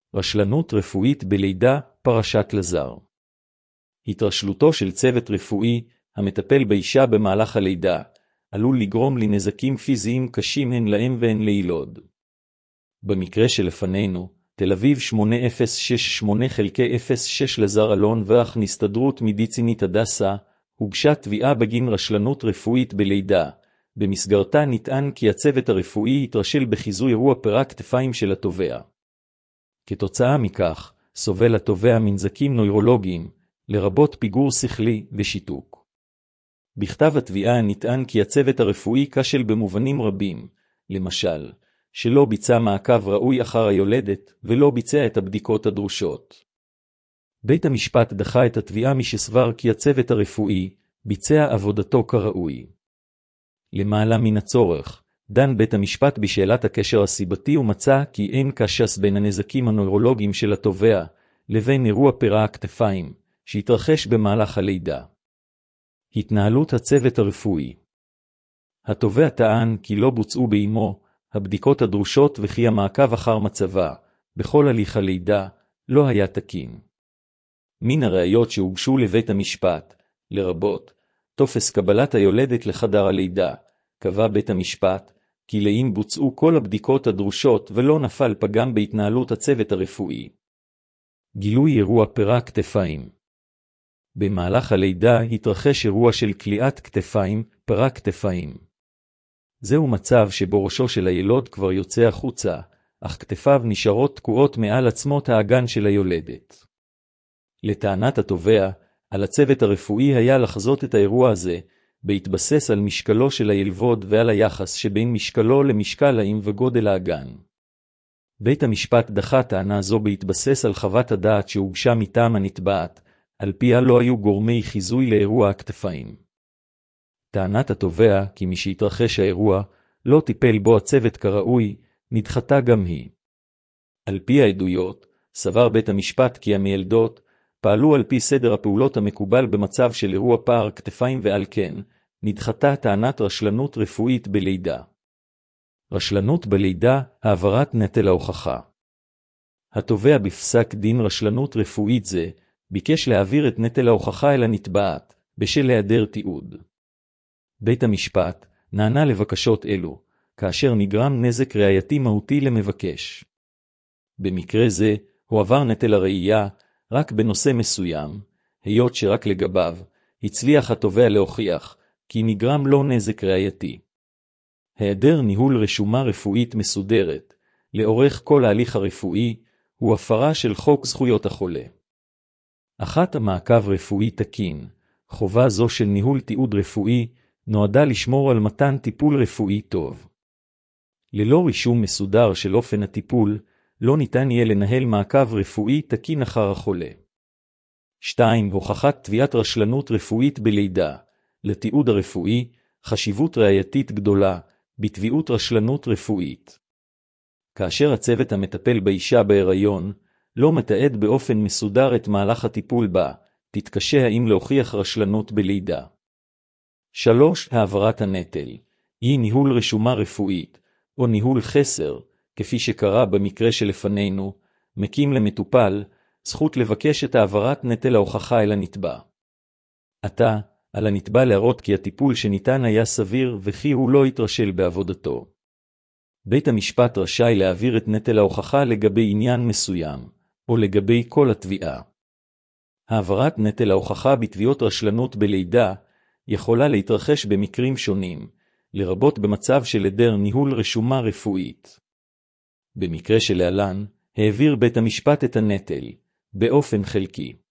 רשלנות רפואית בלידה, פרשת לזר. התרשלותו של צוות רפואי, המטפל באישה במהלך הלידה, עלול לגרום לנזקים פיזיים קשים הן להם והן לילוד. במקרה שלפנינו, תל אביב 8068/06 לזר אלון ואח נסתדרות מדיצינית הדסה, הוגשה תביעה בגין רשלנות רפואית בלידה. במסגרתה נטען כי הצוות הרפואי התרשל בחיזוי אירוע פירה כתפיים של התובע. כתוצאה מכך, סובל התובע מנזקים נוירולוגיים, לרבות פיגור שכלי ושיתוק. בכתב התביעה נטען כי הצוות הרפואי כשל במובנים רבים, למשל, שלא ביצע מעקב ראוי אחר היולדת ולא ביצע את הבדיקות הדרושות. בית המשפט דחה את התביעה משסבר כי הצוות הרפואי ביצע עבודתו כראוי. למעלה מן הצורך, דן בית המשפט בשאלת הקשר הסיבתי ומצא כי אין קשס בין הנזקים הנוירולוגיים של התובע לבין אירוע פירה הכתפיים שהתרחש במהלך הלידה. התנהלות הצוות הרפואי. התובע טען כי לא בוצעו באמו הבדיקות הדרושות וכי המעקב אחר מצבה בכל הליך הלידה לא היה תקין. מן הראיות שהוגשו לבית המשפט, לרבות טופס קבלת היולדת לחדר הלידה, קבע בית המשפט כי לאם בוצעו כל הבדיקות הדרושות ולא נפל פגם בהתנהלות הצוות הרפואי. גילוי אירוע פירה כתפיים. במהלך הלידה התרחש אירוע של קליעת כתפיים, פירה כתפיים. זהו מצב שבו ראשו של הילוד כבר יוצא החוצה, אך כתפיו נשארות תקועות מעל עצמות האגן של היולדת. לטענת התובע, על הצוות הרפואי היה לחזות את האירוע הזה, בהתבסס על משקלו של הילבוד ועל היחס שבין משקלו למשקל האם וגודל האגן. בית המשפט דחה טענה זו בהתבסס על חוות הדעת שהוגשה מטעם הנתבעת, על פיה לא היו גורמי חיזוי לאירוע הכתפיים. טענת התובע כי משהתרחש האירוע, לא טיפל בו הצוות כראוי, נדחתה גם היא. על פי העדויות, סבר בית המשפט כי המילדות פעלו על פי סדר הפעולות המקובל במצב של אירוע פער כתפיים ועל כן, נדחתה טענת רשלנות רפואית בלידה. רשלנות בלידה, העברת נטל ההוכחה. התובע בפסק דין רשלנות רפואית זה, ביקש להעביר את נטל ההוכחה אל הנתבעת, בשל היעדר תיעוד. בית המשפט נענה לבקשות אלו, כאשר נגרם נזק ראייתי מהותי למבקש. במקרה זה, הועבר נטל הראייה רק בנושא מסוים, היות שרק לגביו, הצליח התובע להוכיח, כי נגרם לו נזק ראייתי. היעדר ניהול רשומה רפואית מסודרת, לאורך כל ההליך הרפואי, הוא הפרה של חוק זכויות החולה. אחת המעקב רפואי תקין, חובה זו של ניהול תיעוד רפואי, נועדה לשמור על מתן טיפול רפואי טוב. ללא רישום מסודר של אופן הטיפול, לא ניתן יהיה לנהל מעקב רפואי תקין אחר החולה. 2. הוכחת תביעת רשלנות רפואית בלידה. לתיעוד הרפואי, חשיבות ראייתית גדולה, בתביעות רשלנות רפואית. כאשר הצוות המטפל באישה בהיריון, לא מתעד באופן מסודר את מהלך הטיפול בה, תתקשה האם להוכיח רשלנות בלידה. 3. העברת הנטל. היא ניהול רשומה רפואית, או ניהול חסר, כפי שקרה במקרה שלפנינו, מקים למטופל, זכות לבקש את העברת נטל ההוכחה אל הנתבע. עתה, על הנתבע להראות כי הטיפול שניתן היה סביר וכי הוא לא התרשל בעבודתו. בית המשפט רשאי להעביר את נטל ההוכחה לגבי עניין מסוים, או לגבי כל התביעה. העברת נטל ההוכחה בתביעות רשלנות בלידה יכולה להתרחש במקרים שונים, לרבות במצב של היעדר ניהול רשומה רפואית. במקרה שלהלן, העביר בית המשפט את הנטל, באופן חלקי.